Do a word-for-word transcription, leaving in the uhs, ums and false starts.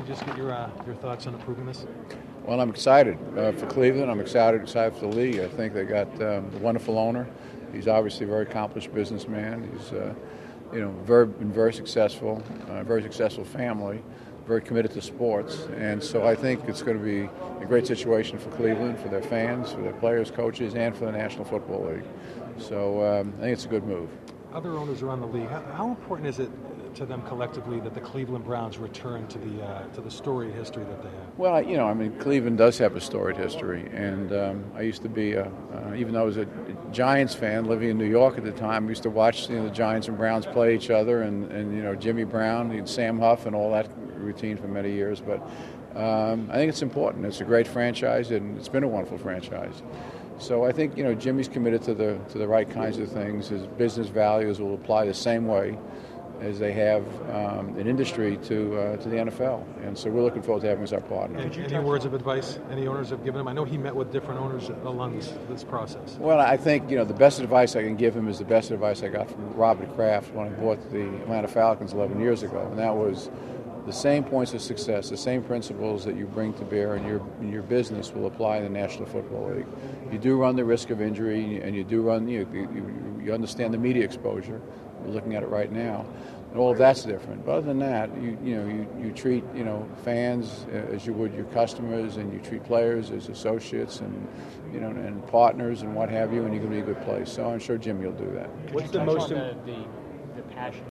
just get your uh, your thoughts on approving this? Well, I'm excited uh, for Cleveland. I'm excited, excited for the league. I think they got um, a wonderful owner. He's obviously a very accomplished businessman. He's, uh, you know, very been very successful, uh, very successful family, very committed to sports, and so I think it's going to be a great situation for Cleveland, for their fans, for their players, coaches, and for the National Football League. So um, I think it's a good move. Other owners around the league, how, how important is it to them collectively that the Cleveland Browns return to the uh, to the storied history that they have? Well, you know, I mean, Cleveland does have a storied history, and um, I used to be, a, uh, even though I was a Giants fan living in New York at the time, I used to watch you know, the Giants and Browns play each other, and, and you know, Jimmy Brown and Sam Huff and all that routine for many years. But um, I think it's important. It's a great franchise, and it's been a wonderful franchise. So I think you know Jimmy's committed to the to the right kinds of things. His business values will apply the same way as they have um, an industry to uh, to the N F L, and so we're looking forward to having him as our partner. Any, any words of advice any owners have given him? I know he met with different owners along this, this process. Well, I think you know the best advice I can give him is the best advice I got from Robert Kraft when I bought the Atlanta Falcons eleven years ago, and that was the same points of success, the same principles that you bring to bear in your in your business will apply in the National Football League. You do run the risk of injury, and you do run you you, you understand the media exposure. We're looking at it right now. And all of that's different. But other than that, you you know you, you treat you know fans as you would your customers, and you treat players as associates and you know and partners and what have you, and you're going to be a good place. So I'm sure Jimmy will do that. What's the most the, the, the passion